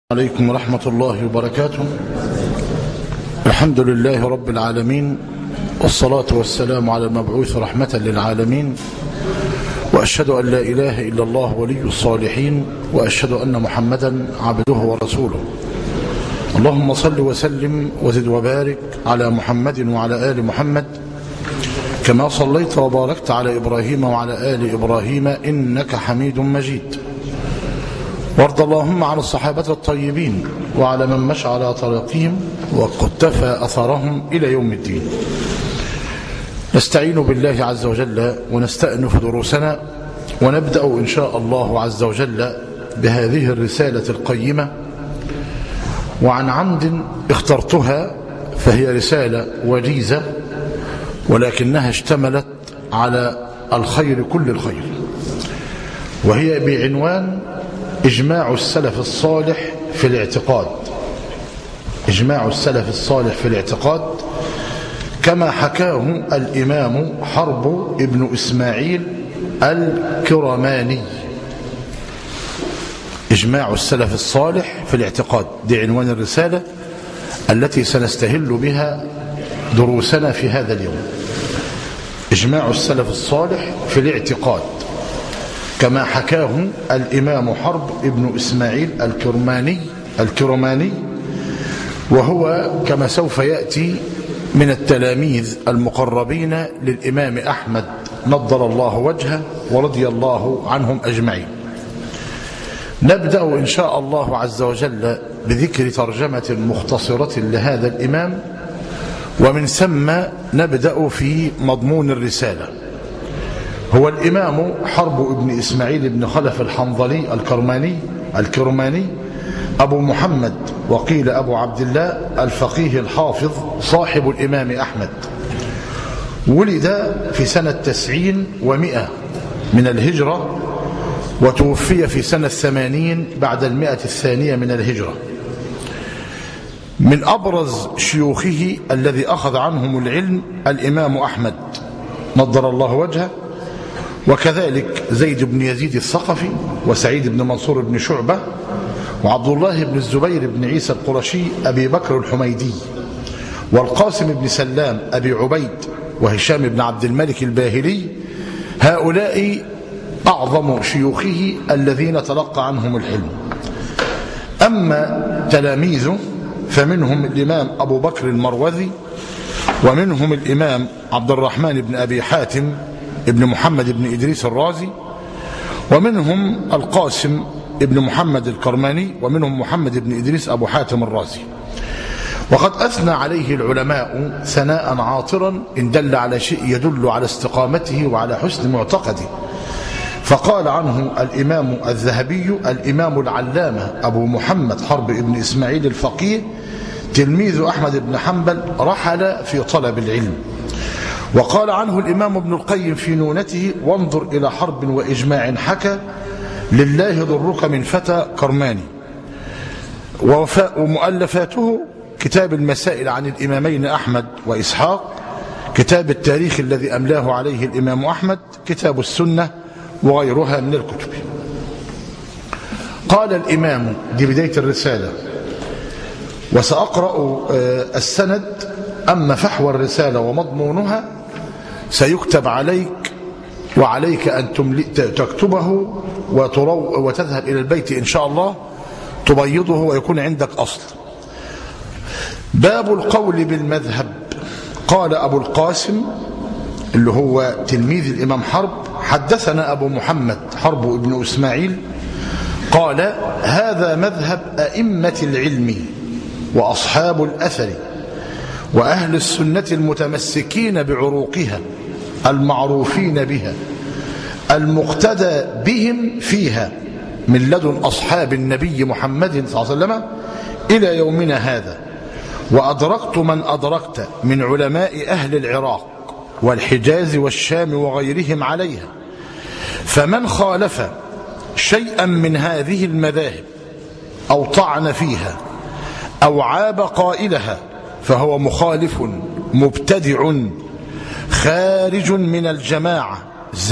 عليكم ورحمة الله وبركاته. الحمد لله رب العالمين، والصلاة والسلام على المبعوث رحمة للعالمين، وأشهد أن لا إله إلا الله ولي الصالحين، وأشهد أن محمدا عبده ورسوله. اللهم صل وسلم وزد وبارك على محمد وعلى آل محمد كما صليت وباركت على إبراهيم وعلى آل إبراهيم إنك حميد مجيد. وارض اللهم عن الصحابة الطيبين وعلى من مشى على طريقهم وقتفى أثرهم إلى يوم الدين. نستعين بالله عز وجل ونستأنف دروسنا، ونبدأ إن شاء الله عز وجل بهذه الرسالة القيمة. وعن عمد اخترتها، فهي رسالة وجيزة ولكنها اشتملت على الخير كل الخير، وهي بعنوان إجماع السلف الصالح في الاعتقاد. إجماع السلف الصالح في الاعتقاد كما حكاه الإمام حرب ابن إسماعيل الكرماني. إجماع السلف الصالح في الاعتقاد، دي عنوان الرسالة التي سنستهل بها دروسنا في هذا اليوم. إجماع السلف الصالح في الاعتقاد كما حكاه الإمام حرب ابن إسماعيل الكرماني، وهو كما سوف يأتي من التلاميذ المقربين للإمام أحمد نضر الله وجهه ورضي الله عنهم أجمعين. نبدأ إن شاء الله عز وجل بذكر ترجمة مختصرة لهذا الإمام، ومن ثم نبدأ في مضمون الرسالة. هو الإمام حرب ابن إسماعيل بن خلف الحنظلي الكرماني أبو محمد، وقيل أبو عبد الله، الفقيه الحافظ صاحب الإمام أحمد. ولد في سنة 90 و100 من الهجرة، وتوفي في سنة 80 بعد 100 الثانية من الهجرة. من أبرز شيوخه الذي أخذ عنهم العلم الإمام أحمد نضر الله وجهه، وكذلك زيد بن يزيد الثقفي، وسعيد بن منصور بن شعبة، وعبد الله بن الزبير بن عيسى القرشي، أبي بكر الحميدي، والقاسم بن سلام أبي عبيد، وهشام بن عبد الملك الباهلي. هؤلاء أعظم شيوخه الذين تلقى عنهم الحلم. أما تلاميذه فمنهم الإمام أبو بكر المروذي، ومنهم الإمام عبد الرحمن بن أبي حاتم ابن محمد بن إدريس الرازي، ومنهم القاسم ابن محمد الكرماني، ومنهم محمد بن إدريس أبو حاتم الرازي. وقد أثنى عليه العلماء ثناء عاطرا إن دل على شيء يدل على استقامته وعلى حسن معتقده. فقال عنه الإمام الذهبي: الإمام العلامة أبو محمد حرب ابن إسماعيل الفقيه تلميذ أحمد بن حنبل رحل في طلب العلم. وقال عنه الإمام ابن القيم في نونته: وانظر إلى حرب وإجماع حكى لله ضرك من فتى كرماني. ومؤلفاته: كتاب المسائل عن الإمامين أحمد وإسحاق، كتاب التاريخ الذي أملاه عليه الإمام أحمد، كتاب السنة، وغيرها من الكتب. قال الإمام، دي بداية الرسالة، وسأقرأ السند. أما فحوى الرسالة ومضمونها سيكتب عليك، وعليك أن تكتبه وتذهب إلى البيت إن شاء الله تبيضه ويكون عندك أصل. باب القول بالمذهب. قال أبو القاسم اللي هو تلميذ الإمام حرب: حدثنا أبو محمد حرب ابن إسماعيل قال: هذا مذهب أئمة العلم وأصحاب الأثر وأهل السنة المتمسكين بعروقها المعروفين بها المقتدى بهم فيها من لدن أصحاب النبي محمد صلى الله عليه وسلم إلى يومنا هذا. وأدركت من أدركت من علماء أهل العراق والحجاز والشام وغيرهم عليها، فمن خالف شيئا من هذه المذاهب أو طعن فيها أو عاب قائلها فهو مخالف مبتدع خارج من الجماعة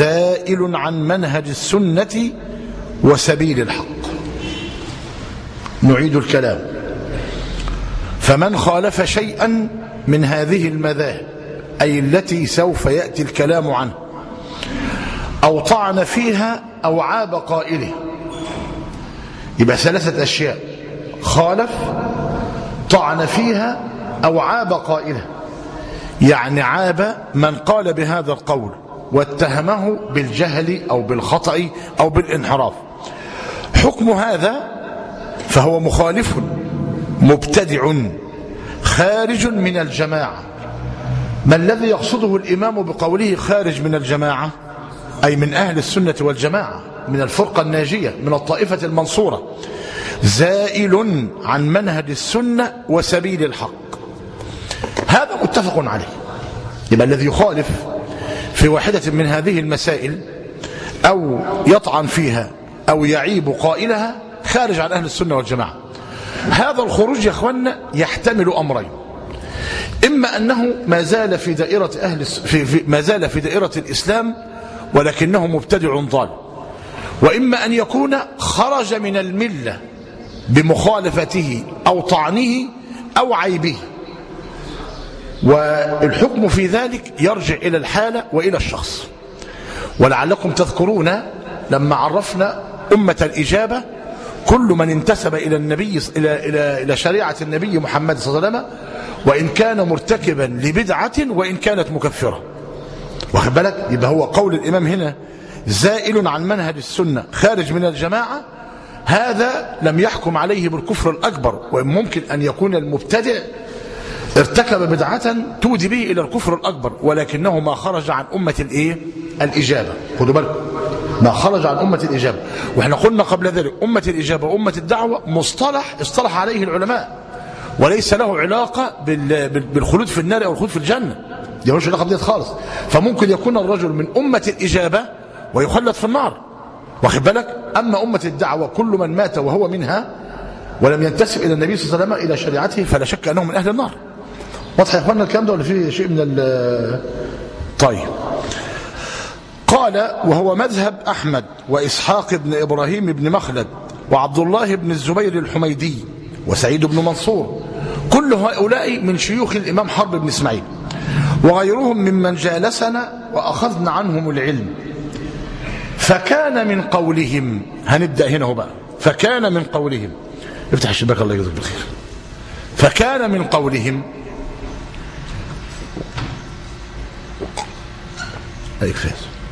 زائل عن منهج السنة وسبيل الحق. نعيد الكلام. فمن خالف شيئا من هذه المذاهب أي التي سوف يأتي الكلام عنه أو طعن فيها أو عاب قائله، يبقى ثلاثة أشياء: خالف، طعن فيها، أو عاب قائله. يعني عاب من قال بهذا القول واتهمه بالجهل أو بالخطأ أو بالانحراف. حكم هذا فهو مخالف مبتدع خارج من الجماعة. ما الذي يقصده الإمام بقوله خارج من الجماعة؟ أي من أهل السنة والجماعة، من الفرقة الناجية، من الطائفة المنصورة، زائل عن منهج السنة وسبيل الحق. هذا متفق عليه. يبقى الذي يخالف في واحدة من هذه المسائل أو يطعن فيها أو يعيب قائلها خارج عن أهل السنة والجماعة. هذا الخروج يا أخوانا يحتمل أمرين: إما أنه ما زال في دائرة ما زال في دائرة الإسلام ولكنه مبتدع ضال، وإما أن يكون خرج من الملة بمخالفته أو طعنه أو عيبه. والحكم في ذلك يرجع إلى الحالة وإلى الشخص. ولعلكم تذكرون لما عرفنا أمة الإجابة كل من انتسب إلى النبي إلى شريعة النبي محمد صلى الله عليه وسلم، وإن كان مرتكبا لبدعة وإن كانت مكفرة. واخد بالك؟ يبقى هو قول الإمام هنا زائل عن منهج السنة خارج من الجماعة، هذا لم يحكم عليه بالكفر الأكبر، وإن ممكن أن يكون المبتدع ارتكب بدعة تودي به إلى الكفر الأكبر، ولكنه ما خرج عن أمة الإجابة. خدوا بالكم، ما خرج عن أمة الإجابة. وإحنا قلنا قبل ذلك أمة الإجابة وأمة الدعوة مصطلح اصطلح عليه العلماء، وليس له علاقة بالخلود في النار أو الخلود في الجنة، دي ملوش علاقة بديت خالص. فممكن يكون الرجل من أمة الإجابة ويخلد في النار، واخد بالك؟ أما أمة الدعوة كل من مات وهو منها ولم ينتسب إلى النبي صلى الله عليه وسلم إلى شريعته فلا شك أنه من أهل النار. واضح يا اخوانا الكلام ده ولا فيه شيء من طيب. قال: وهو مذهب أحمد وإسحاق بن إبراهيم بن مخلد وعبد الله بن الزبير الحميدي وسعيد بن منصور، كل هؤلاء من شيوخ الإمام حرب بن إسماعيل وغيرهم ممن جالسنا وأخذنا عنهم العلم. فكان من قولهم، هنبدأ هنا هو بقى، فكان من قولهم، افتح الشباك الله يجزاك بالخير. فكان من قولهم هيك فاز.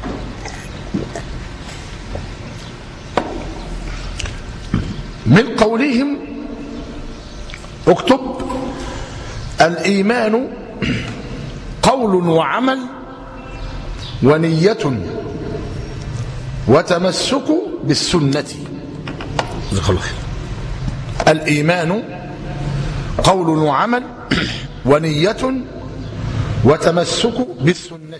من قولهم اكتب: الإيمان قول وعمل ونية وتمسك بالسنة. الإيمان قول وعمل ونية وتمسك بالسنة.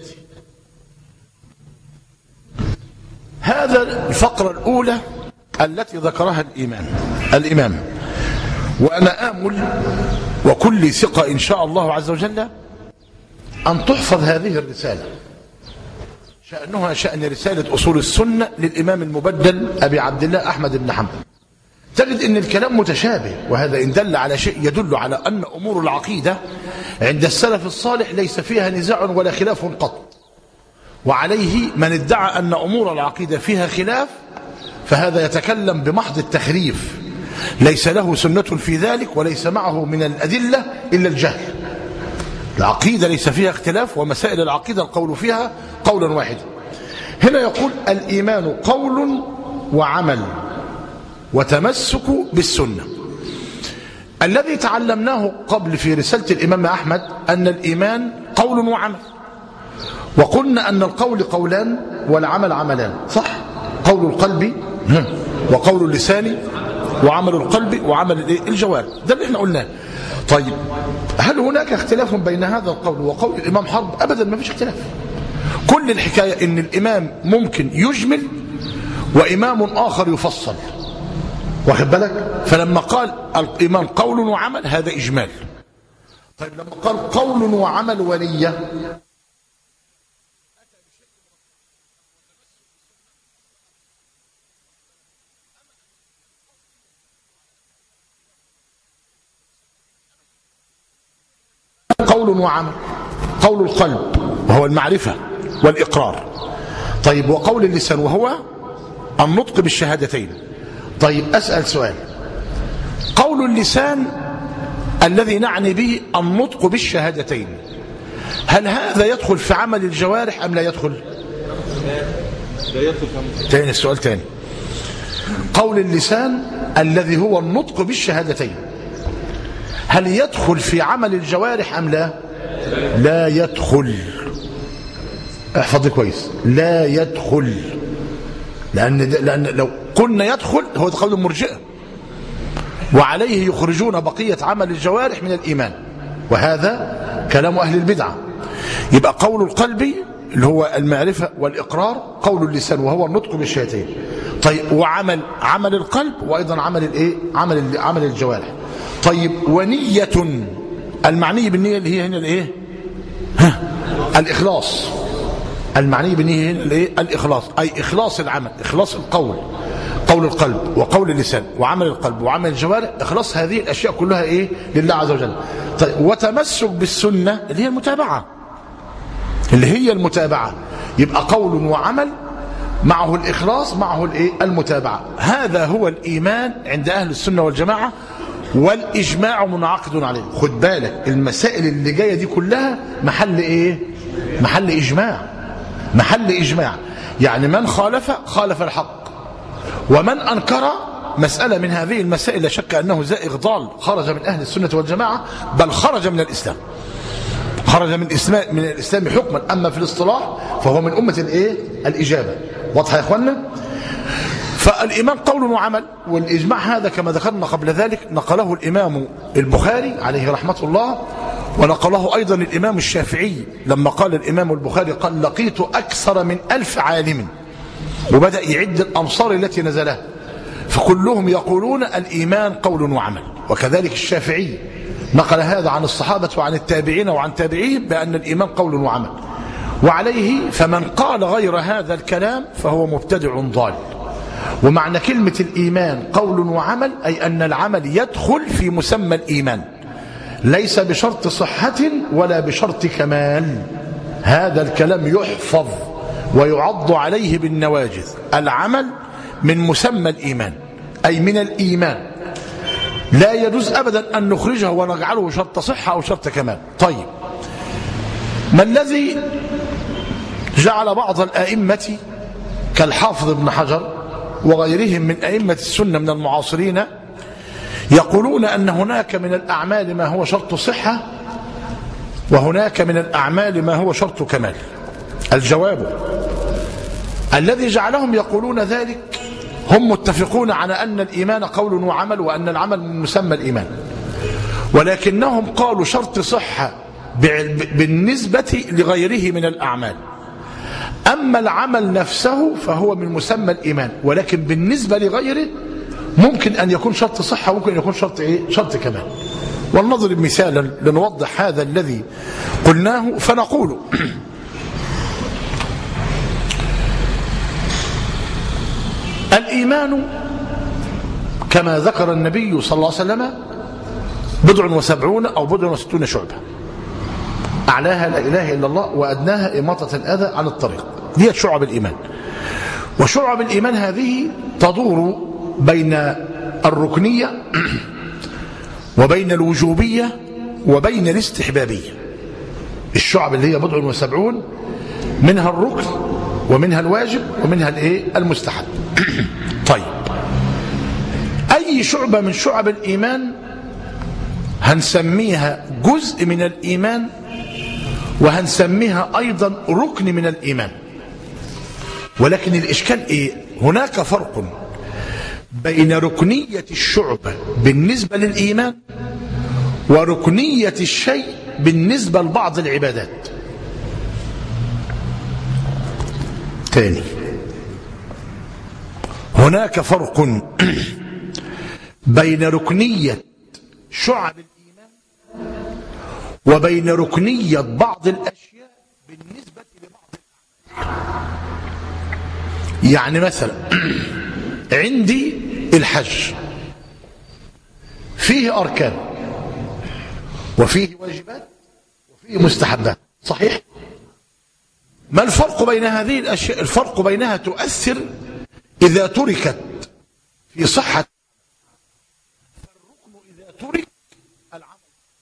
هذا الفقرة الأولى التي ذكرها الإمام. وأنا آمل وكل ثقة إن شاء الله عز وجل أن تحفظ هذه الرسالة، شأنها شأن رسالة أصول السنة للإمام المبدل أبي عبد الله أحمد بن حنبل. تجد أن الكلام متشابه، وهذا إن دل على شيء يدل على أن أمور العقيدة عند السلف الصالح ليس فيها نزاع ولا خلاف قط. وعليه من ادعى أن أمور العقيدة فيها خلاف فهذا يتكلم بمحض التخريف، ليس له سنة في ذلك وليس معه من الأدلة إلا الجهل. العقيدة ليس فيها اختلاف، ومسائل العقيدة القول فيها قولا واحدا. هنا يقول: الإيمان قول وعمل وتمسك بالسنة. الذي تعلمناه قبل في رسالة الإمام أحمد أن الإيمان قول وعمل، وقلنا أن القول قولان والعمل عملان، صح؟ قول القلب وقول اللسان وعمل القلب وعمل الجوارح، ده اللي احنا قلناه. طيب، هل هناك اختلاف بين هذا القول وقول الإمام حرب؟ أبدا ما فيش اختلاف. كل الحكاية ان الإمام ممكن يجمل وإمام آخر يفصل، واخد بالك؟ فلما قال الإمام قول وعمل هذا إجمال. طيب لما قال قول وعمل ونية قول وعمل. قول القلب وهو المعرفة والإقرار. طيب وقول اللسان وهو النطق بالشهادتين. طيب أسأل سؤال، قول اللسان الذي نعني به النطق بالشهادتين، هل هذا يدخل في عمل الجوارح أم لا يدخل؟ لا يدخل. تاني السؤال تاني، قول اللسان الذي هو النطق بالشهادتين هل يدخل في عمل الجوارح أم لا؟ لا يدخل. احفظي كويس، لا يدخل، لأن لو قلنا يدخل هو قول المرجئة، وعليه يخرجون بقية عمل الجوارح من الإيمان، وهذا كلام أهل البدعة. يبقى قول القلب اللي هو المعرفة والإقرار، قول اللسان وهو النطق بالشهادتين. طيب وعمل القلب، وأيضا عمل الجوارح. طيب ونية، المعني بالنية اللي هي هنا الايه؟ الإخلاص. المعني بالنية هنا الايه؟ الإخلاص، أي إخلاص العمل، إخلاص القول، قول القلب وقول اللسان وعمل القلب وعمل الجوارح، إخلاص هذه الأشياء كلها ايه؟ لله عز وجل. طيب وتمسك بالسنة اللي هي المتابعة، يبقى قول وعمل معه الإخلاص معه الايه؟ المتابعة. هذا هو الإيمان عند أهل السنة والجماعة، والإجماع منعقد عليه. خد بالك المسائل اللي جاية دي كلها محل ايه؟ محل إجماع. يعني من خالف الحق، ومن أنكر مسألة من هذه المسائل لا شك أنه زائغ ضال، خرج من أهل السنة والجماعة، بل خرج من الإسلام، خرج من الإسلام حكما. أما في الاصطلاح فهو من أمة الايه؟ الإجابة. واضحة يا إخوانا؟ فالإيمان قول وعمل، والإجماع هذا كما ذكرنا قبل ذلك نقله الإمام البخاري عليه رحمة الله، ونقله أيضا الإمام الشافعي لما قال الإمام البخاري قال لقيت أكثر من 1000 عالم، وبدأ يعد الأمصار التي نزلها، فكلهم يقولون الإيمان قول وعمل. وكذلك الشافعي نقل هذا عن الصحابة وعن التابعين وعن تابعيهم بأن الإيمان قول وعمل. وعليه فمن قال غير هذا الكلام فهو مبتدع ضال. ومعنى كلمة الإيمان قول وعمل أي أن العمل يدخل في مسمى الإيمان، ليس بشرط صحة ولا بشرط كمال. هذا الكلام يحفظ ويعض عليه بالنواجذ. العمل من مسمى الإيمان، أي من الإيمان، لا يجوز أبدا أن نخرجه ونجعله شرط صحة أو شرط كمال. طيب ما الذي جعل بعض الأئمة كالحافظ ابن حجر وغيرهم من أئمة السنة من المعاصرين يقولون أن هناك من الأعمال ما هو شرط صحة، وهناك من الأعمال ما هو شرط كمال؟ الجواب الذي جعلهم يقولون ذلك، هم متفقون على أن الإيمان قول وعمل، وأن العمل من مسمى الإيمان، ولكنهم قالوا شرط صحة بالنسبة لغيره من الأعمال. أما العمل نفسه فهو من مسمى الإيمان، ولكن بالنسبة لغيره ممكن أن يكون شرط صحة وممكن أن يكون شرط إيه؟ شرط كمال. ولنضرب مثالا لنوضح هذا الذي قلناه، فنقول الإيمان كما ذكر النبي صلى الله عليه وسلم 70 أو 60 شعبة، أعلاها لا إله إلا الله، وأدناها إماطة الأذى عن الطريق. دي شعب الإيمان. وشعب الإيمان هذه تدور بين الركنية وبين الوجوبية وبين الاستحبابية. الشعب اللي هي 70 منها الركن ومنها الواجب ومنها المستحب. طيب أي شعبة من شعب الإيمان هنسميها جزء من الإيمان، وهنسميها أيضا ركن من الإيمان. ولكن الإشكال إيه؟ هناك فرق بين ركنية الشعبة بالنسبة للإيمان وركنية الشيء بالنسبة لبعض العبادات. تاني، هناك فرق بين ركنية شعب الإيمان وبين ركنية بعض الأشياء بالنسبة لبعض الأعمال. يعني مثلا عندي الحج فيه أركان وفيه واجبات وفيه مستحبات، صحيح؟ ما الفرق بين هذه الأشياء؟ الفرق بينها تؤثر إذا تركت في صحة. فالركن إذا ترك العمل،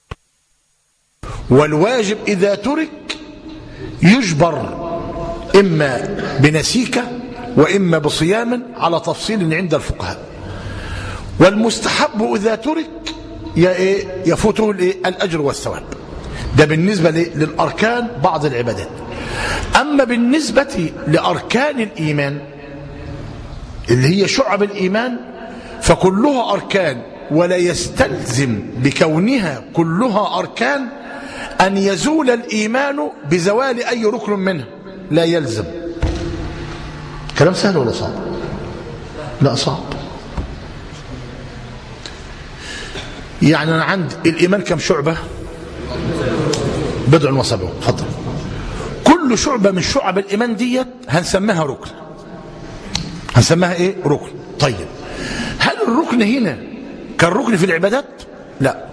والواجب إذا ترك يجبر إما بنسيكة وإما بصيام على تفصيل عند الفقهاء. والمستحب إذا ترك يفوته الأجر والثواب. ده بالنسبة للأركان بعض العبادات. أما بالنسبة لأركان الإيمان اللي هي شعب الإيمان فكلها أركان، ولا يستلزم بكونها كلها أركان أن يزول الإيمان بزوال أي ركن منها، لا يلزم. كلام سهل ولا صعب؟ لا صعب. يعني أنا عندي الإيمان كم شعبة؟ 70. تفضل. كل شعبة من شعب الإيمان ديت هنسميها ركن. هنسميها إيه؟ ركن. طيب هل الركن هنا كالركن في العبادات؟ لا،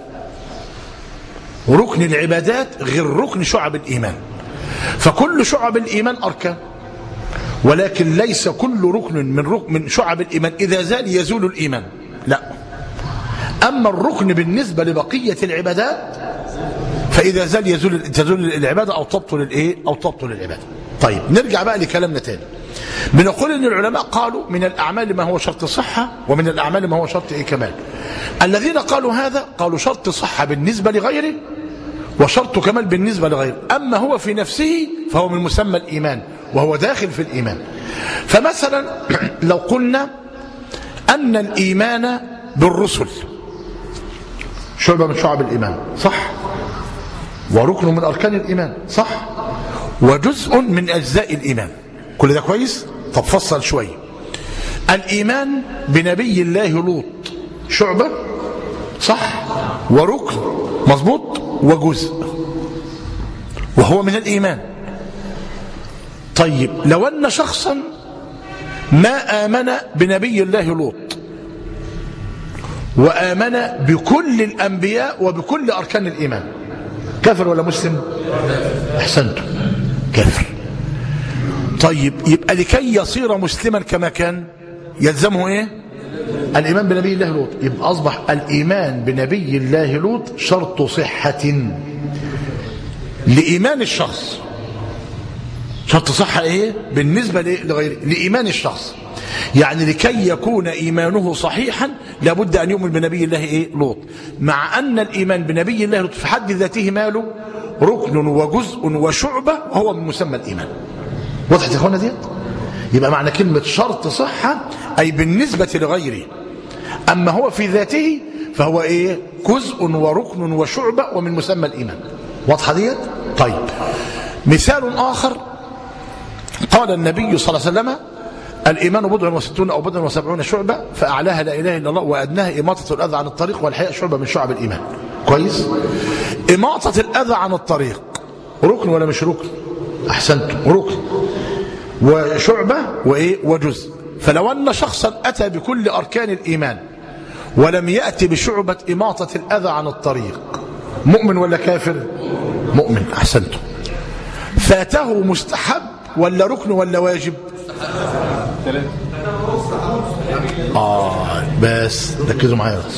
ركن العبادات غير ركن شعب الإيمان. فكل شعب الإيمان أركان، ولكن ليس كل ركن من شعب الإيمان إذا زال يزول الإيمان، لا. أما الركن بالنسبة لبقية العبادات فإذا زال تزول العبادة أو تبطل العبادة. طيب نرجع بقى لكلامنا تاني. بنقول ان العلماء قالوا من الأعمال ما هو شرط صحة، ومن الأعمال ما هو شرط كمال. الذين قالوا هذا قالوا شرط صحة بالنسبة لغيره وشرط كمال بالنسبة لغيره. أما هو في نفسه فهو من مسمى الإيمان وهو داخل في الإيمان. فمثلا لو قلنا أن الإيمان بالرسل شعبة من شعب الإيمان، صح؟ وركن من أركان الإيمان، صح؟ وجزء من أجزاء الإيمان. كل ده كويس؟ طب فصل شوية. الإيمان بنبي الله لوط شعبة، صح؟ وركن، مظبوط، وجزء، وهو من الإيمان. طيب لو أن شخصا ما آمن بنبي الله لوط وآمن بكل الأنبياء وبكل أركان الإيمان، كافر ولا مسلم؟ أحسنتم، كافر. طيب يبقى لكي يصير مسلما كما كان يلزمه ايه؟ الإيمان بنبي الله لوط. يبقى أصبح الإيمان بنبي الله لوط شرط صحة لإيمان الشخص. شرط صحة ايه؟ بالنسبة لغيره، لإيمان الشخص. يعني لكي يكون إيمانه صحيحا لابد أن يؤمن بنبي الله لوط، مع أن الإيمان بنبي الله لوط في حد ذاته ماله ركن وجزء وشعبة وهو من مسمى الإيمان. وضحت يا اخوانا ديت؟ يبقى معنى كلمة شرط صحة أي بالنسبة لغيره، أما هو في ذاته فهو إيه؟ جزء وركن وشعبة ومن مسمى الإيمان. واضحة ديت؟ طيب مثال آخر، قال النبي صلى الله عليه وسلم الإيمان 60 أو 70 شعبة، فأعلاها لا إله إلا الله وأدناها إماطة الأذى عن الطريق، والحياء شعبة من شعب الإيمان. كويس؟ إماطة الأذى عن الطريق ركن ولا مش ركن؟ أحسنتم، ركن وشعبة وجزء. فلو أن شخصا أتى بكل أركان الإيمان ولم يأتي بشعبة إماطة الأذى عن الطريق، مؤمن ولا كافر؟ مؤمن. أحسنتم. فاته مستحب ولا ركن ولا واجب؟ بس ركزوا معايا بس.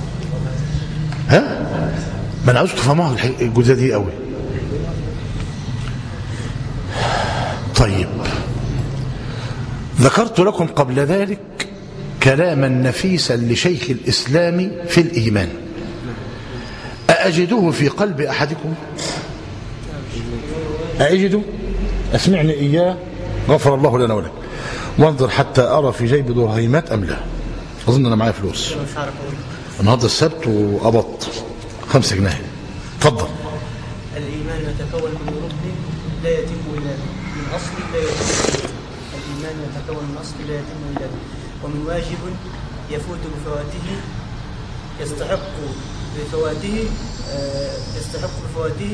ها؟ ما انا عاوز تفهموها الجزئيه دي قوي. طيب ذكرت لكم قبل ذلك كلاما نفيسا لشيخ الإسلام في الإيمان، أأجده في قلب أحدكم؟ أأجده؟ أسمعني إياه غفر الله لنا ولك، وانظر حتى أرى في جيب درهيمات أم لا. أظن أنا معايا فلوس النهارده السبت وقبضت 5 جنيه. اتفضل. الإيمان يتكون من ركن لا يتم إلا من أصل لا يتم. الإيمان يتكون من أصل لا يتم إلا ومن واجب يفوت بفواته يستحق بفواته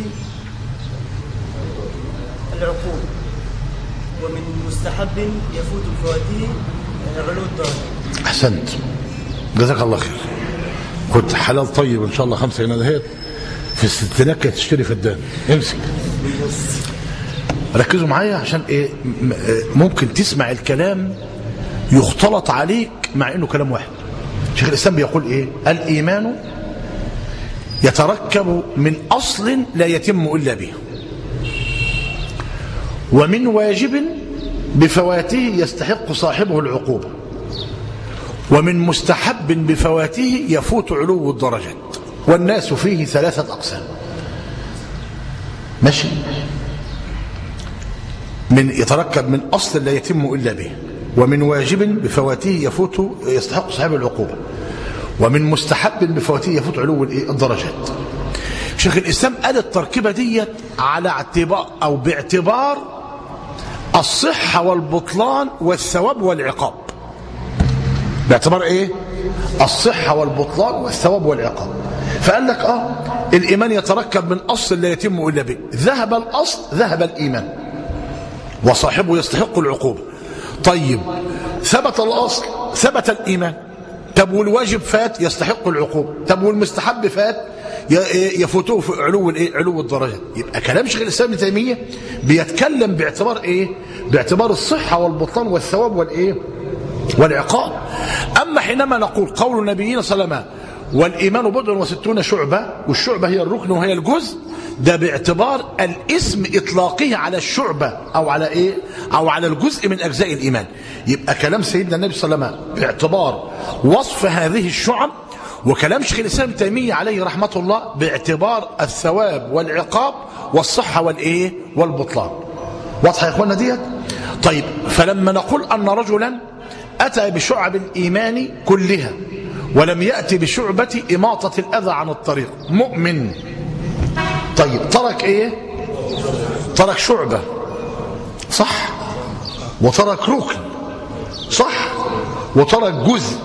العقوبة، ومن مستحب يفوت بفواته علو الدرجة. أحسنت، جزاك الله خير. كنت حلال طيب إن شاء الله 5 جنيه دهيت في الستينات كانت تشتري فدان. امسك ركزوا معايا عشان ايه، ممكن تسمع الكلام يختلط عليك مع انه كلام واحد. شيخ الاسلام بيقول ايه؟ الايمان يتركب من اصل لا يتم الا به، ومن واجب بفواته يستحق صاحبه العقوبة، ومن مستحب بفواته يفوت علو الدرجات، والناس فيه 3 أقسام. ماشي؟ من يتركب من أصل لا يتم إلا به، ومن واجب بفواته يفوت يستحق صاحبه العقوبة، ومن مستحب بفواته يفوت علو الدرجات. شيخ الإسلام قال التركيبة ديت على اعتبار أو باعتبار الصحة والبطلان والثواب والعقاب. باعتبار ايه؟ الصحة والبطلان والثواب والعقاب. فقال لك الإيمان يتركب من أصل لا يتم إلا به، ذهب الأصل ذهب الإيمان وصاحبه يستحق العقوبة. طيب ثبت الأصل ثبت الإيمان، طب والواجب فات يستحق العقوبة، طب والمستحب فات يفوتوه في علو الدرجات. يبقى كلام شيخ الإسلام ابن تيمية بيتكلم باعتبار ايه؟ باعتبار الصحة والبطلان والثواب والعقاب. أما حينما نقول قول نبينا صلى الله عليه وسلم والإيمان 67 شعبة، والشعبة هي الركن وهي الجزء، ده باعتبار الاسم إطلاقه على الشعبة أو على إيه؟ أو على الجزء من أجزاء الإيمان. يبقى كلام سيدنا النبي صلى الله عليه وسلم باعتبار وصف هذه الشعب، وكلام شيخ الإسلام ابن تيمية عليه رحمة الله باعتبار الثواب والعقاب والصحة والبطلان. واضحة يا إخوانا ديت؟ طيب فلما نقول أن رجلا أتى بشعب الإيمان كلها ولم يأتي بشعبة إماطة الأذى عن الطريق، مؤمن. طيب ترك إيه؟ ترك شعبة، صح، وترك ركن، صح، وترك جزء.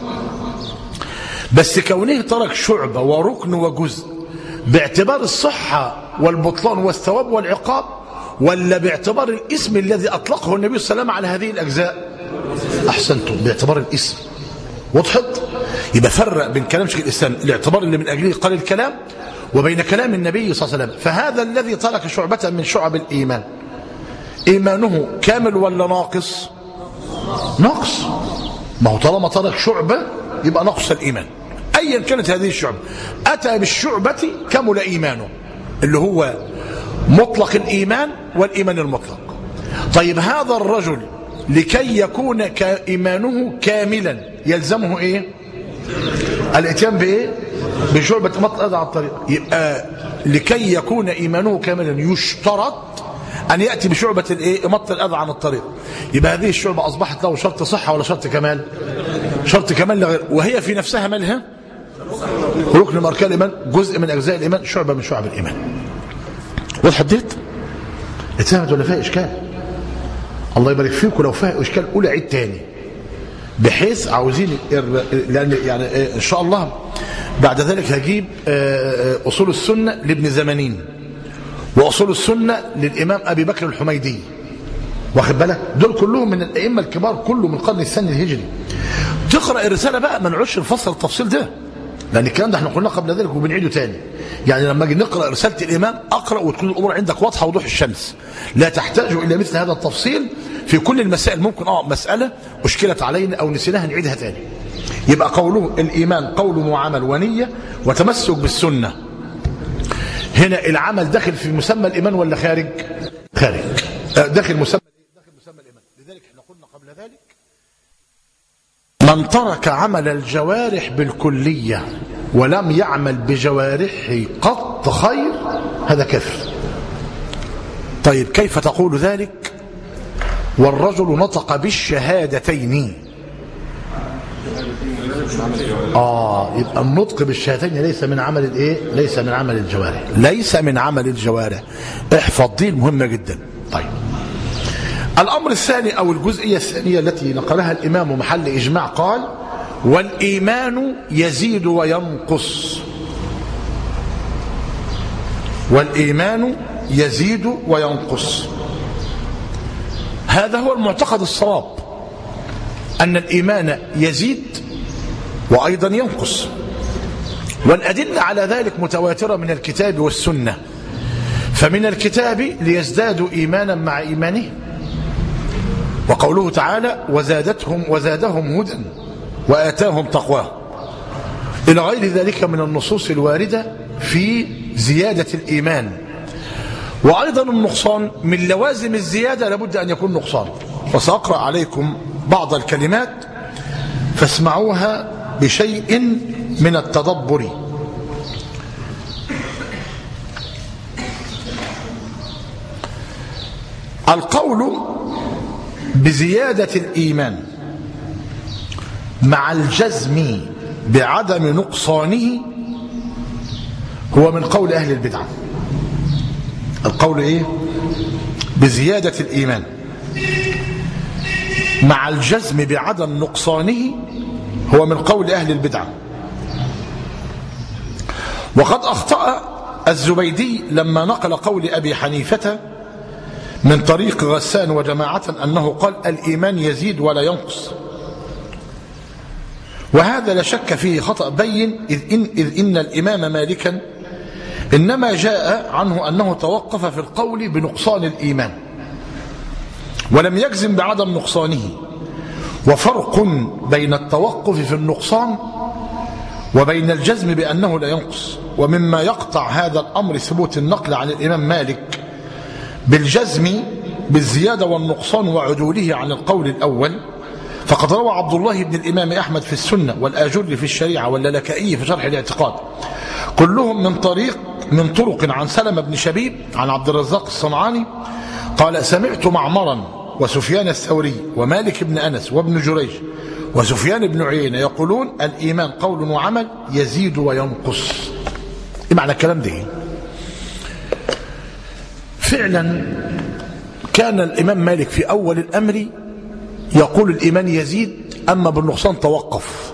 بس كونه ترك شعبة وركن وجزء باعتبار الصحة والبطلان والثواب والعقاب، ولا باعتبار الاسم الذي أطلقه النبي صلى الله عليه وسلم على هذه الأجزاء؟ أحسنتم، باعتبار الاسم. وضحت؟ يبقى فرق بين كلام شيخ الإسلام الاعتبار اللي من أجله قال الكلام، وبين كلام النبي صلى الله عليه وسلم. فهذا الذي ترك شعبة من شعب الإيمان إيمانه كامل ولا ناقص؟ ناقص. ما هو طالما ترك شعبة يبقى نقص الإيمان أيا كانت هذه الشعبة. أتى بالشعبة كمل إيمانه اللي هو مطلق الإيمان والإيمان المطلق. طيب هذا الرجل لكي يكون إيمانه كاملا يلزمه إيه؟ الاتيان بإيه؟ بشعبة مطلق الأذى على الطريق. يبقى لكي يكون إيمانه كاملا يشترط أن يأتي بشعبة مطلق الأذى عن الطريق. يبقى هذه الشعبة أصبحت له شرط صحة ولا شرط كمال؟ شرط كمال لغير، وهي في نفسها مالها ركن من أركان الإيمان، جزء من أجزاء الإيمان، شعبة من شعب الإيمان. وضحت ديت؟ اتفهمت ولا فيها إشكال؟ الله يبارك فيكم. لو فيها إشكال قول عيد تاني، بحيث عاوزين لأن يعني إن شاء الله بعد ذلك هجيب أصول السنة لابن زمانين، وأصول السنة للإمام أبي بكر الحميدي، واخد بالك؟ دول كلهم من الأئمة الكبار، كله من القرن الثاني الهجري. تقرأ الرسالة بقى، ما نعودش نفصل التفصيل ده، لأن الكلام ده احنا قلناه قبل ذلك وبنعيده تاني. يعني لما اجي نقرأ رسالة الإمام أقرأ وتكون الأمور عندك واضحة وضوح الشمس، لا تحتاج إلى مثل هذا التفصيل في كل المسائل. ممكن مسألة أشكلت علينا أو نسيناها نعيدها تاني. يبقى قوله الإيمان قول وعمل ونية وتمسك بالسنة. هنا العمل داخل في مسمى الإيمان ولا خارج؟ خارج، داخل مسمى الإيمان. لذلك احنا قلنا قبل ذلك من ترك عمل الجوارح بالكلية ولم يعمل بجوارحه قط خير هذا كافر. طيب كيف تقول ذلك والرجل نطق بالشهادتين؟ يبقى النطق بالشهادتين ليس من عمل ليس من عمل الجوارح، ليس من عمل الجوارح. احفظ دي مهمة جدا. طيب الأمر الثاني أو الجزئية الثانية التي نقلها الإمام محل إجماع، قال والإيمان يزيد وينقص. والإيمان يزيد وينقص. هذا هو المعتقد الصواب، أن الإيمان يزيد وأيضا ينقص. والأدلة على ذلك متواترة من الكتاب والسنة. فمن الكتاب ليزدادوا إيمانا مع إيمانهم، وقوله تعالى وزادهم هدى وآتاهم تقواهم، إلى غير ذلك من النصوص الواردة في زيادة الإيمان. وأيضا النقصان من لوازم الزيادة لابد أن يكون نقصان. وسأقرأ عليكم بعض الكلمات فاسمعوها بشيء من التدبر. القول بزيادة الإيمان مع الجزم بعدم نقصانه هو من قول أهل البدعة. القول إيه؟ بزيادة الإيمان مع الجزم بعدم نقصانه هو من قول أهل البدعة. وقد أخطأ الزبيدي لما نقل قول أبي حنيفة من طريق غسان وجماعة أنه قال الإيمان يزيد ولا ينقص، وهذا لا شك فيه خطأ بين، إذ إن الإمام مالكا إنما جاء عنه أنه توقف في القول بنقصان الإيمان ولم يجزم بعدم نقصانه. وفرق بين التوقف في النقصان وبين الجزم بأنه لا ينقص. ومما يقطع هذا الأمر ثبوت النقل عن الإمام مالك بالجزم بالزيادة والنقصان وعدوله عن القول الأول. فقد روى عبد الله بن الإمام أحمد في السنة والآجر في الشريعة واللالكائي في شرح الاعتقاد كلهم من طرق عن سلمة بن شبيب عن عبد الرزاق الصنعاني قال سمعت معمرا وسفيان الثوري ومالك بن أنس وابن جريج وسفيان بن عيينة يقولون الإيمان قول وعمل يزيد وينقص. إيه معنى الكلام ده؟ فعلا كان الإمام مالك في أول الأمر يقول الإيمان يزيد، أما بالنقصان توقف،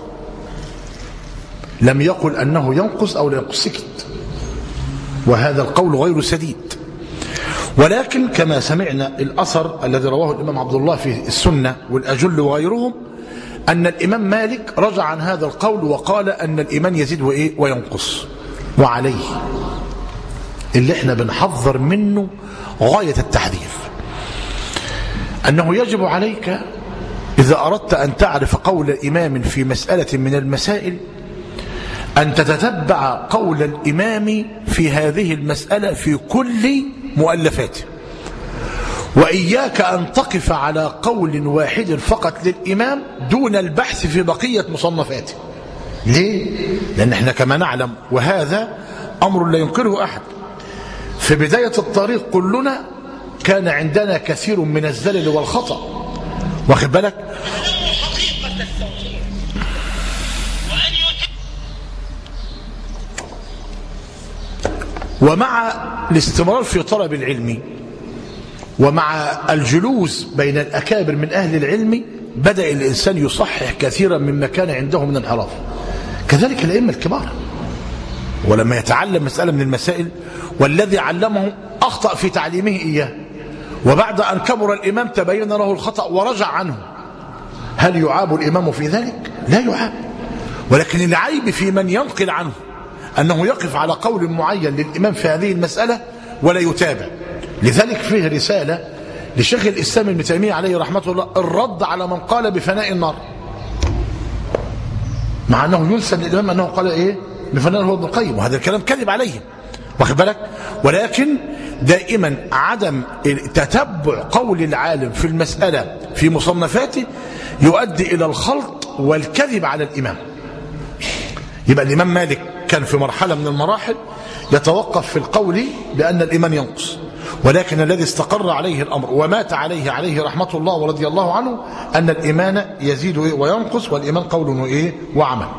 لم يقل أنه ينقص أو لا ينقص، سكت. وهذا القول غير سديد. ولكن كما سمعنا الأثر الذي رواه الإمام عبد الله في السنة والأجل وغيرهم أن الإمام مالك رجع عن هذا القول وقال أن الإيمان يزيد وينقص. وعليه اللي احنا بنحذر منه غاية التحذير أنه يجب عليك إذا أردت أن تعرف قول الإمام في مسألة من المسائل أن تتتبع قول الإمام في هذه المسألة في كل مؤلفاته، وإياك أن تقف على قول واحد فقط للإمام دون البحث في بقية مصنفاته. ليه؟ لأن احنا كما نعلم، وهذا أمر لا ينكره أحد، في بداية الطريق كلنا كان عندنا كثير من الزلل والخطأ، واخد بالك؟ ومع الاستمرار في طلب العلم ومع الجلوس بين الأكابر من أهل العلم بدأ الإنسان يصحح كثيرا مما كان عنده من انحراف. كذلك الأئمة الكبار، ولما يتعلم مسألة من المسائل والذي علمه أخطأ في تعليمه إياه، وبعد أن كبر الإمام تبين له الخطأ ورجع عنه، هل يعاب الإمام في ذلك؟ لا يعاب. ولكن العيب في من ينقل عنه أنه يقف على قول معين للإمام في هذه المسألة ولا يتابع. لذلك فيه رسالة لشيخ الإسلام ابن تيمية عليه رحمة الله، الرد على من قال بفناء النار، مع أنه ينسب للإمام أنه قال إيه بفناء هو ابن القيم، وهذا الكلام كذب عليهم، واخد بالك؟ ولكن دائما عدم تتبع قول العالم في المسألة في مصنفاته يؤدي إلى الخلط والكذب على الإمام. يبقى الإمام مالك كان في مرحلة من المراحل يتوقف في القول بأن الإيمان ينقص، ولكن الذي استقر عليه الأمر ومات عليه رحمة الله ورضي الله عنه أن الإيمان يزيد وينقص، والإيمان قول وعمل.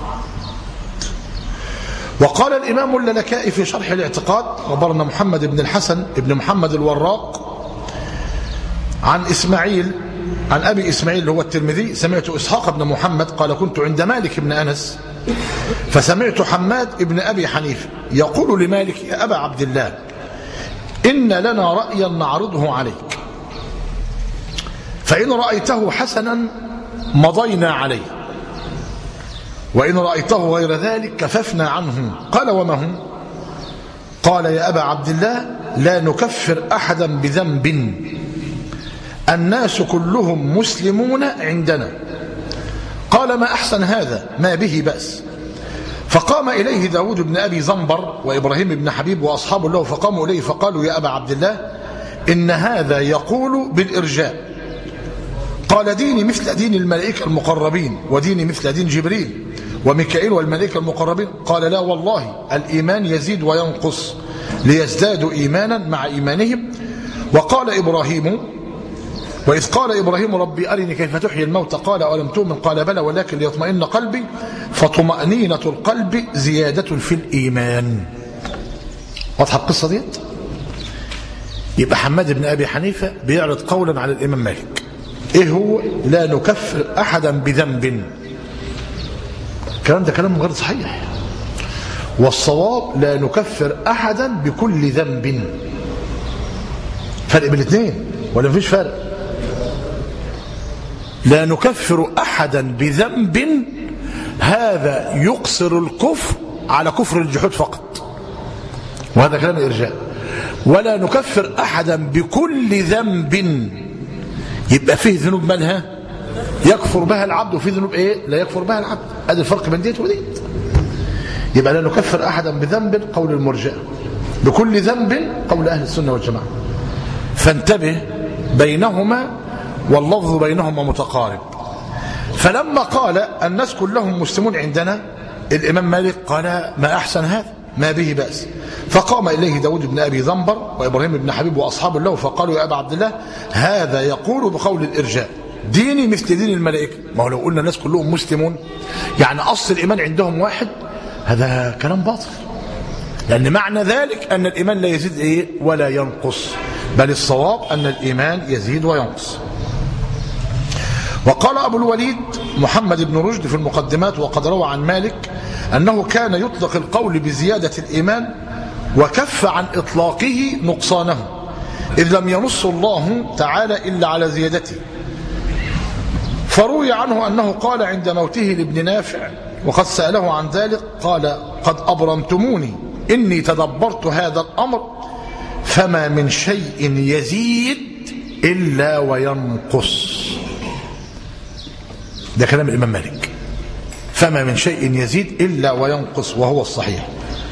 وقال الإمام اللالكائي في شرح الاعتقاد خبرنا محمد بن الحسن بن محمد الوراق عن إسماعيل عن أبي إسماعيل اللي هو الترمذي سمعت إسحاق بن محمد قال كنت عند مالك بن أنس فسمعت حماد بن أبي حنيفة يقول لمالك يا أبا عبد الله إن لنا رأيا نعرضه عليك، فإن رأيته حسنا مضينا عليه، وإن رأيته غير ذلك كففنا عنه. قال وما هم؟ قال يا أبا عبد الله لا نكفر أحدا بذنب، الناس كلهم مسلمون عندنا. قال ما أحسن هذا، ما به بأس. فقام إليه داود بن أبي زنبر وإبراهيم بن حبيب وأصحاب له، فقاموا إليه فقالوا يا أبا عبد الله إن هذا يقول بالإرجاء. قال ديني مثل دين الملائكة المقربين، وديني مثل دين جبريل وميكائيل والملائكة المقربين. قال لا والله، الإيمان يزيد وينقص ليزدادوا إيمانا مع إيمانهم. وقال إبراهيم وإذ قال إبراهيم ربي أرني كيف تحيي الموتى قال أولم تؤمن قال بلى ولكن ليطمئن قلبي. فطمأنينة القلب زيادة في الإيمان. واضحة القصة ديت؟ يبقى حماد بن أبي حنيفة بيعرض قولا على الإمام مالك. إيه هو؟ لا نكفر أحدا بذنب. الكلام ده كلام غير صحيح، والصواب لا نكفر أحدا بكل ذنب. فرق بين الاثنين ولا مفيش فرق؟ لا نكفر أحدا بذنب هذا يقصر الكفر على كفر الجحود فقط، وهذا كلام الإرجاء. ولا نكفر أحدا بكل ذنب، يبقى فيه ذنوب مالها يكفر بها العبد، وفيه ذنوب ايه لا يكفر بها العبد. ادي الفرق بين ديت وديت. يبقى لا نكفر أحدا بذنب قول المرجئة، بكل ذنب قول أهل السنة والجماعة. فانتبه بينهما، واللفظ بينهما متقارب. فلما قال الناس كلهم مسلمون عندنا، الإمام مالك قال ما أحسن هذا، ما به بأس. فقام إليه داود بن أبي زنبر وإبراهيم بن حبيب وأصحاب له فقالوا يا أبا عبد الله هذا يقول بقول الإرجاء، ديني مثل دين الملائكة. ما هو لو قلنا الناس كلهم مسلمون يعني أصل الإيمان عندهم واحد، هذا كلام باطل، لأن معنى ذلك أن الإيمان لا يزيد إيه ولا ينقص، بل الصواب أن الإيمان يزيد وينقص. وقال أبو الوليد محمد بن رشد في المقدمات وقد روى عن مالك أنه كان يطلق القول بزيادة الإيمان وكف عن إطلاقه نقصانه، إذ لم ينص الله تعالى إلا على زيادته. فروي عنه أنه قال عند موته لابن نافع وقد سأله عن ذلك قال قد أبرمتموني إني تدبرت هذا الأمر فما من شيء يزيد إلا وينقص. ده كلام الإمام مالك، فما من شيء يزيد إلا وينقص، وهو الصحيح.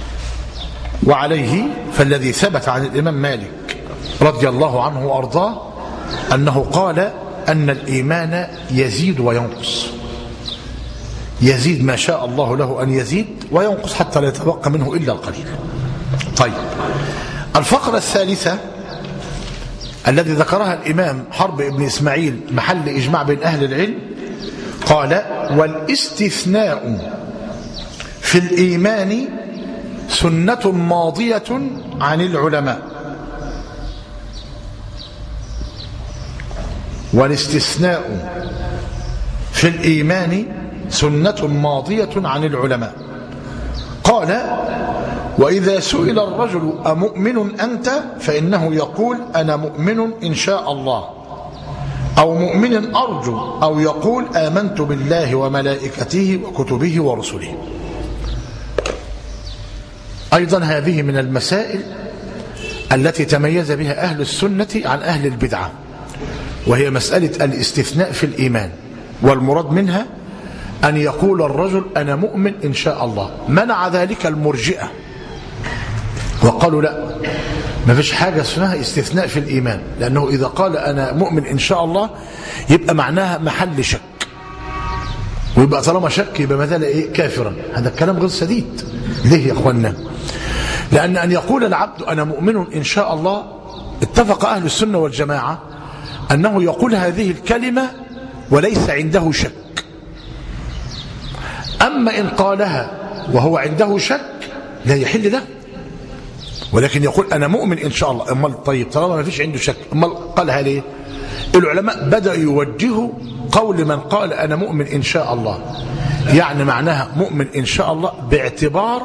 وعليه فالذي ثبت عن الإمام مالك رضي الله عنه وأرضاه أنه قال أن الإيمان يزيد وينقص، يزيد ما شاء الله له أن يزيد، وينقص حتى لا يتبقى منه إلا القليل. طيب، الفقرة الثالثة الذي ذكرها الإمام حرب ابن إسماعيل محل إجماع بين أهل العلم، قال والاستثناء في الإيمان سنة ماضية عن العلماء. والاستثناء في الإيمان سنة ماضية عن العلماء. قال وإذا سئل الرجل أمؤمن أنت فإنه يقول أنا مؤمن إن شاء الله، أو مؤمن أرجو، أو يقول آمنت بالله وملائكته وكتبه ورسله. أيضا هذه من المسائل التي تميز بها أهل السنة عن أهل البدعة، وهي مسألة الاستثناء في الإيمان، والمراد منها أن يقول الرجل أنا مؤمن إن شاء الله. منع ذلك المرجئة وقالوا لا، ما فيش حاجة اسمها استثناء في الإيمان، لأنه إذا قال أنا مؤمن إن شاء الله يبقى معناها محل شك، ويبقى طالما شك يبقى مثلا إيه كافرا. هذا الكلام غير سديد. ليه يا أخوانا؟ لأن أن يقول العبد أنا مؤمن إن شاء الله، اتفق أهل السنة والجماعة أنه يقول هذه الكلمة وليس عنده شك. أما إن قالها وهو عنده شك لا يحل له، ولكن يقول أنا مؤمن إن شاء الله. أمال طيب طالما ما فيش عنده شك أمال قالها ليه؟ العلماء بدأوا يوجهوا قول من قال أنا مؤمن إن شاء الله، يعني معناها مؤمن إن شاء الله باعتبار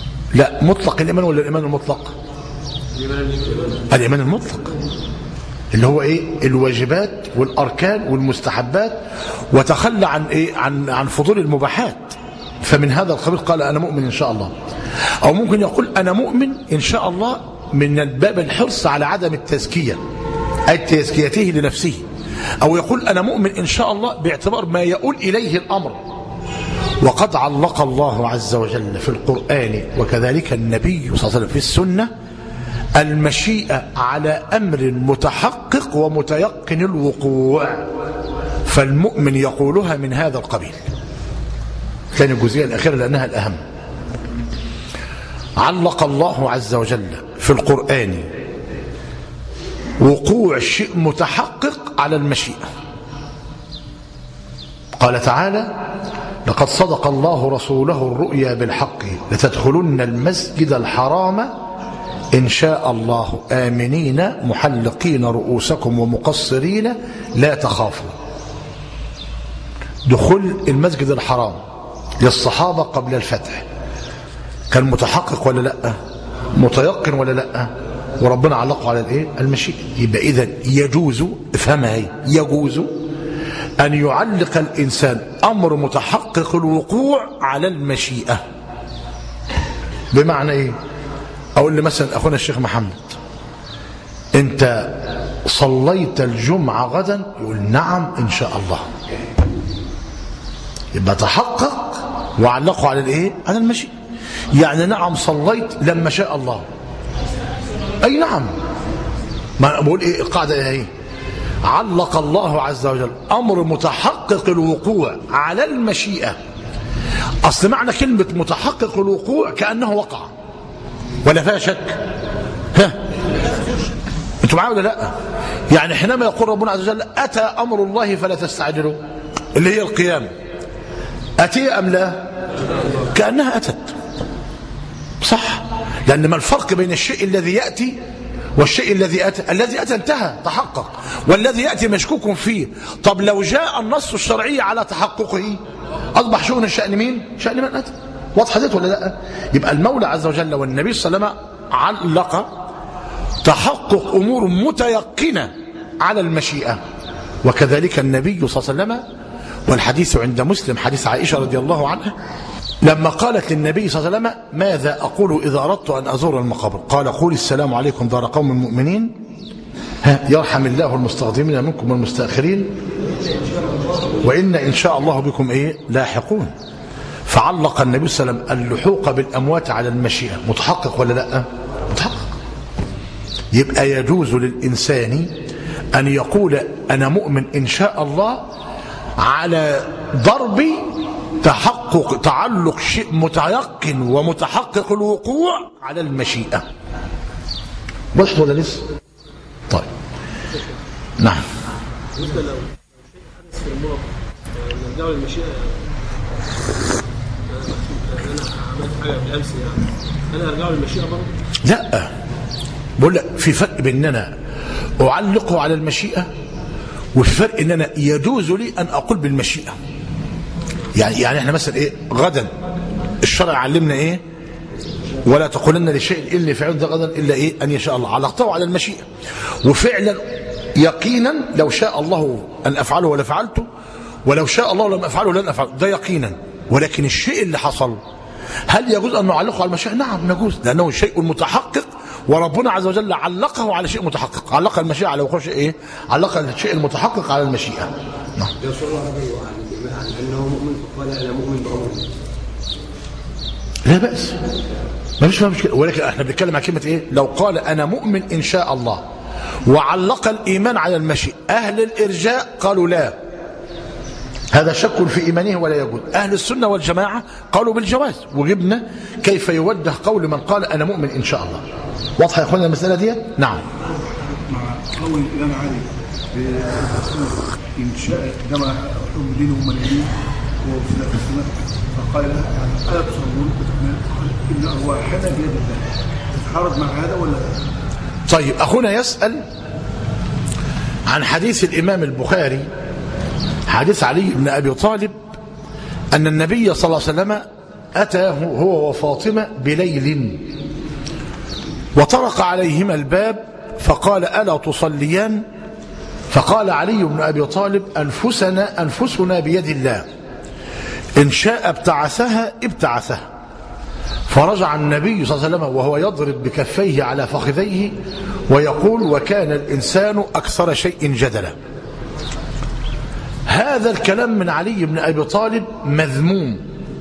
لا مطلق الإيمان ولا الإيمان المطلق؟ الإيمان المطلق. اللي هو ايه الواجبات والاركان والمستحبات، وتخلى عن ايه عن فضول المباحات. فمن هذا القبيل قال انا مؤمن ان شاء الله. او ممكن يقول انا مؤمن ان شاء الله من الباب الحرص على عدم التزكيه، اي تزكيته لنفسه. او يقول انا مؤمن ان شاء الله باعتبار ما يؤول اليه الامر. وقد علق الله عز وجل في القرآن وكذلك النبي صلى الله عليه وسلم في السنة المشيئة على أمر متحقق ومتيقن الوقوع، فالمؤمن يقولها من هذا القبيل. كان الجزئية الأخيرة لأنها الأهم. علق الله عز وجل في القرآن وقوع شيء متحقق على المشيئة. قال تعالى لقد صدق الله رسوله الرؤيا بالحق لتدخلن المسجد الحرام إن شاء الله آمنين محلقين رؤوسكم ومقصرين لا تخافوا. دخول المسجد الحرام للصحابة قبل الفتح كان متحقق ولا لا؟ متيقن ولا لا؟ وربنا علقه على الايه؟ المشيئة. يبقى إذن يجوز، افهمها هي، يجوز أن يعلق الإنسان أمر متحقق الوقوع على المشيئة. بمعنى إيه؟ أقول لي مثلا أخونا الشيخ محمد أنت صليت الجمعة غدا؟ يقول نعم إن شاء الله. يبقى تحقق وعلقه على الإيه؟ على المشيئة. يعني نعم صليت لما شاء الله، أي نعم. ما بقول إيه القاعدة إيه؟ علق الله عز وجل أمر متحقق الوقوع على المشيئة. أصل معنى كلمة متحقق الوقوع كأنه وقع، ولا فيها شك؟ ها أنتوا معايا ولا لا؟ يعني حينما يقول ربنا عز وجل أتى أمر الله فلا تستعجلوا، اللي هي القيامة، أتي أم لا؟ كأنها أتت، صح؟ لأن ما الفرق بين الشيء الذي يأتي والشيء الذي أتى؟ الذي أتى انتهى تحقق، والذي يأتي مشكوك فيه. طب لو جاء النص الشرعي على تحققه أصبح شؤون الشأن مين؟ شأن من أتى. واضحة ذات ولا لا؟ يبقى المولى عز وجل والنبي صلى الله عليه وسلم علق تحقق أمور متيقنة على المشيئة، وكذلك النبي صلى الله عليه وسلم. والحديث عند مسلم حديث عائشة رضي الله عنها لما قالت للنبي صلى الله عليه وسلم ماذا أقول إذا أردت أن أزور المقابر؟ قال قولي السلام عليكم دار قوم المؤمنين يرحم الله المستقدمين منكم والمستأخرين وإن إن شاء الله بكم إيه لاحقون. فعلق النبي صلى الله عليه وسلم اللحوق بالأموات على المشيئة. متحقق ولا لا؟ متحقق. يبقى يجوز للإنسان أن يقول أنا مؤمن إن شاء الله على ضرب تحقق تعلق شيء متيقن ومتحقق الوقوع على المشيئة. وضحت ولا لسه؟ طيب نعم. بالنسبة لو شيء حدث في الماضي نرجع للمشيئة، أنا عملت حاجة بالأمس يعني أنا أرجع للمشيئة برضه؟ لا، بقول لك في فرق بين أن أنا أعلقه على المشيئة وفي فرق ان انا يجوز لي ان اقول بالمشيئة. يعني احنا مثلا ايه غدا الشرع علمنا ايه ولا تقولن لشيء اني فعلت غدا الا ايه ان يشاء الله. علقته على المشيئة وفعلا يقينا لو شاء الله ان افعله ولا فعلته، ولو شاء الله لم افعله لن افعله، ده يقينا. ولكن الشيء اللي حصل هل يجوز ان نعلقه على المشيئة؟ نعم يجوز، لانه شيء متحقق وربنا عز وجل علقه على شيء متحقق. علق المشيئة على وقوع شيء ايه؟ علق الشيء المتحقق على المشيئة. نعم. انه مؤمن فقال انا مؤمن بأمره، لا بأس، ما فيش مشكلة. ولكن احنا بنتكلم عن كلمة ايه؟ لو قال انا مؤمن ان شاء الله وعلق الايمان على المشيئة. اهل الارجاء قالوا لا، هذا شك في إيمانه ولا يجوز. أهل السنة والجماعة قالوا بالجواز، وجبنا كيف يوجه قول من قال أنا مؤمن إن شاء الله. واضحة يا أخوانا المسألة دي؟ نعم. مع قول الإمام علي إن شاء عندما حكم دينه ملايين وفي السنة فقال ألا تصلون إن هو حمى بيد الله، تتحارب مع هذا ولا؟ طيب أخونا يسأل عن حديث الإمام البخاري حديث علي بن أبي طالب أن النبي صلى الله عليه وسلم أتاه هو وفاطمة بليل وطرق عليهما الباب فقال ألا تصليان؟ فقال علي بن أبي طالب أنفسنا بيد الله، إن شاء ابتعثها ابتعثها. فرجع النبي صلى الله عليه وسلم وهو يضرب بكفيه على فخذيه ويقول: وكان الإنسان أكثر شيء جدلا. هذا الكلام من علي بن أبي طالب مذموم،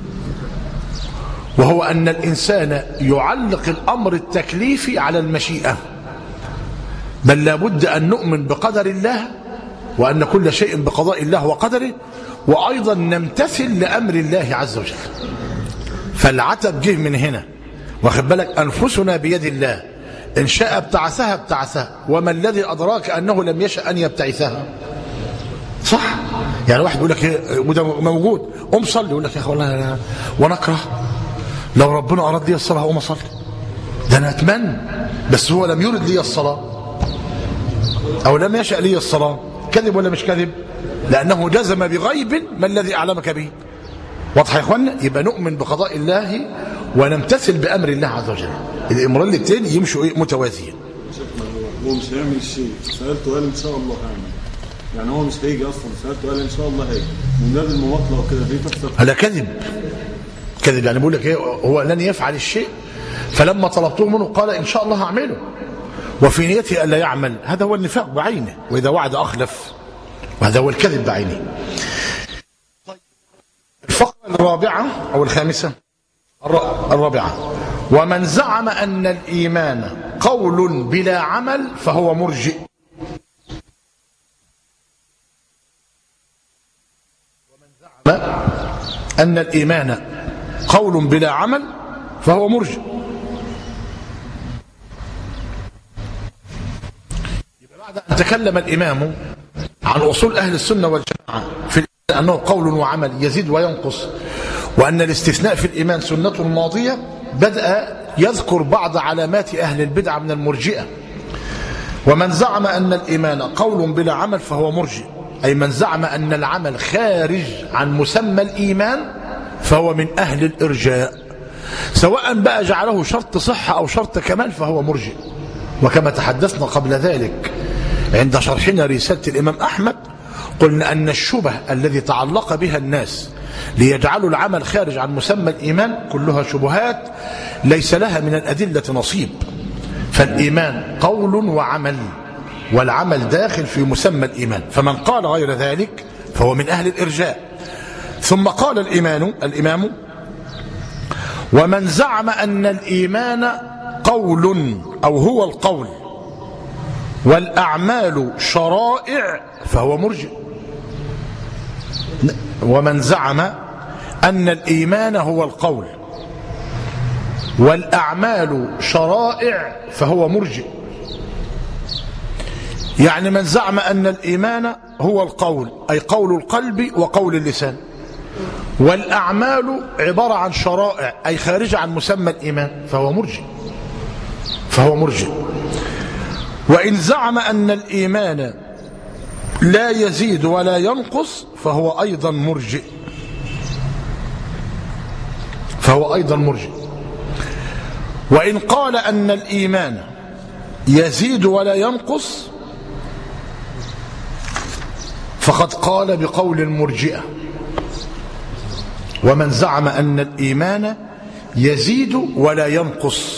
وهو أن الإنسان يعلق الأمر التكليفي على المشيئة، بل لابد أن نؤمن بقدر الله وأن كل شيء بقضاء الله وقدره، وأيضا نمتثل لأمر الله عز وجل. فالعتب جه من هنا، واخد بالك؟ أنفسنا بيد الله، إن شاء ابتعثها ابتعثها، وما الذي أدراك أنه لم يشأ أن يبتعثها؟ صح؟ يعني واحد يقول لك ايه وده موجود، قوم صلي، يقول لك يا اخي والله وانا اكره، لو ربنا اراد لي الصلاه اقوم اصلي، ده انا اتمنى، بس هو لم يرد لي الصلاه او لم يشأ لي الصلاه. كذب ولا مش كذب؟ لانه جزم بغيب ما الذي اعلمك به. واضح يا اخوانا؟ يبقى نؤمن بقضاء الله ونمتثل بامر الله عز وجل، الامرين الاثنين يمشوا متوازيين. هو مش هيعمل الشيء، سالته قال ان شاء الله هعمل، يعني هو مش هيجي اصلا، سالته قال ان شاء الله هيجي، من باب المواطنه وكده دي تحصل. هذا كذب، كذب. يعني بيقول لك ايه، هو لن يفعل الشيء، فلما طلبته منه قال ان شاء الله هعمله، وفي نيته الا يعمل. هذا هو النفاق بعينه، واذا وعد اخلف، وهذا هو الكذب بعينه. الفقره الرابعه او الخامسه، الرابعه: ومن زعم ان الايمان قول بلا عمل فهو مرجئ. أن الإيمان قول بلا عمل فهو مرجئ. بعد أن تكلم الإمام عن أصول أهل السنة والجماعة في أنه قول وعمل يزيد وينقص، وأن الاستثناء في الإيمان سنة ماضية، بدأ يذكر بعض علامات أهل البدع من المرجئة. ومن زعم أن الإيمان قول بلا عمل فهو مرجئ، أي من زعم أن العمل خارج عن مسمى الإيمان فهو من أهل الإرجاء، سواء بقى جعله شرط صحة أو شرط كمال فهو مرجئ. وكما تحدثنا قبل ذلك عند شرحنا رسالة الإمام أحمد، قلنا أن الشبه الذي تعلق بها الناس ليجعلوا العمل خارج عن مسمى الإيمان كلها شبهات ليس لها من الأدلة نصيب. فالإيمان قول وعمل، والعمل داخل في مسمى الإيمان، فمن قال غير ذلك فهو من أهل الإرجاء. ثم قال الإمام: ومن زعم أن الإيمان قول أو هو القول والأعمال شرائع فهو مرجئ. ومن زعم أن الإيمان هو القول والأعمال شرائع فهو مرجئ. يعني من زعم أن الإيمان هو القول، أي قول القلب وقول اللسان، والأعمال عبارة عن شرائع أي خارجة عن مسمى الإيمان فهو مرجئ. وإن زعم أن الإيمان لا يزيد ولا ينقص فهو أيضا مرجئ. وإن قال أن الإيمان يزيد ولا ينقص فقد قال بقول المرجئة. ومن زعم أن الإيمان يزيد ولا ينقص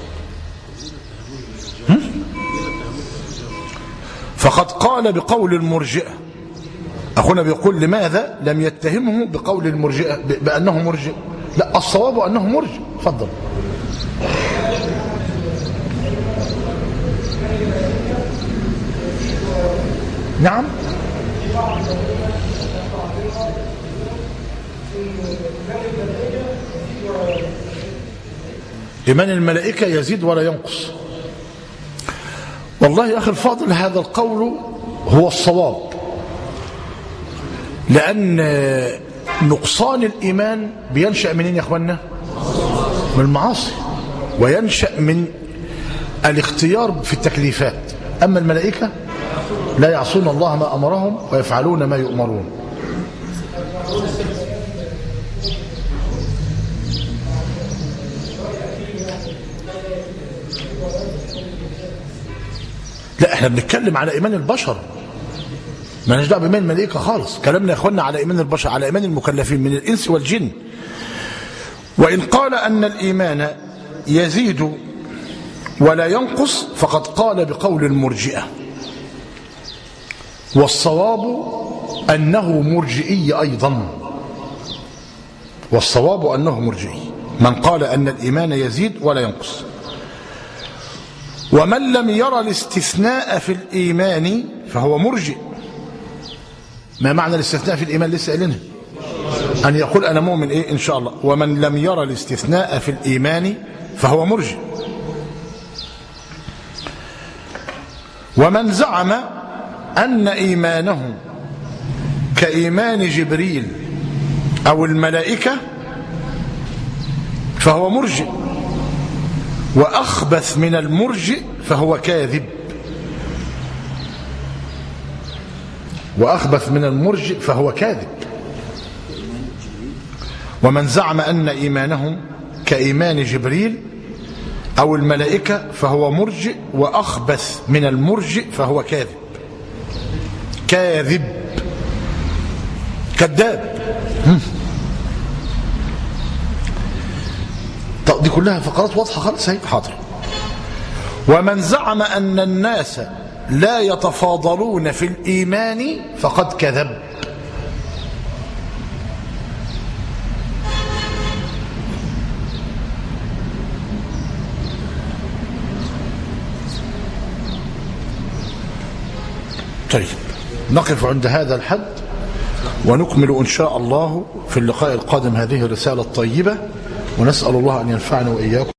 فقد قال بقول المرجئة. أخونا بيقول لماذا لم يتهمه بقول المرجئة بأنه مرجئ؟ لا، الصواب أنه مرجئ. تفضل. نعم. إيمان الملائكة يزيد ولا ينقص. والله يا أخي الفاضل هذا القول هو الصواب، لأن نقصان الإيمان بينشأ منين يا أخوانا؟ من المعاصي، وينشأ من الاختيار في التكليفات. أما الملائكة لا يعصون الله ما أمرهم ويفعلون ما يؤمرون. لا، احنا بنتكلم على إيمان البشر، ما نجدع بإيمان الملائكة خالص، كلامنا يا اخوانا على إيمان البشر، على إيمان المكلفين من الإنس والجن. وإن قال أن الإيمان يزيد ولا ينقص فقد قال بقول المرجئة، والصواب أنه مرجئي أيضا، والصواب أنه مرجئي من قال أن الإيمان يزيد ولا ينقص. ومن لم يرى الاستثناء في الإيمان فهو مرجئ. ما معنى الاستثناء في الإيمان؟ لسه قايلينها، أن يقول أنا مؤمن إيه إن شاء الله. ومن لم يرى الاستثناء في الإيمان فهو مرجئ. ومن زعم أن إيمانه كإيمان جبريل أو الملائكة فهو مرجئ، وأخبث من المرجئ فهو كاذب. وأخبث من المرجئ فهو كاذب. ومن زعم أن إيمانهم كإيمان جبريل أو الملائكة فهو مرجئ، وأخبث من المرجئ فهو كاذب. كاذب، كذاب. دي كلها فقرات واضحة خالص هي. حاضر. ومن زعم أن الناس لا يتفاضلون في الإيمان فقد كذب. طيب نقف عند هذا الحد ونكمل إن شاء الله في اللقاء القادم هذه الرسالة الطيبة، ونسأل الله أن ينفعنا وإياكم.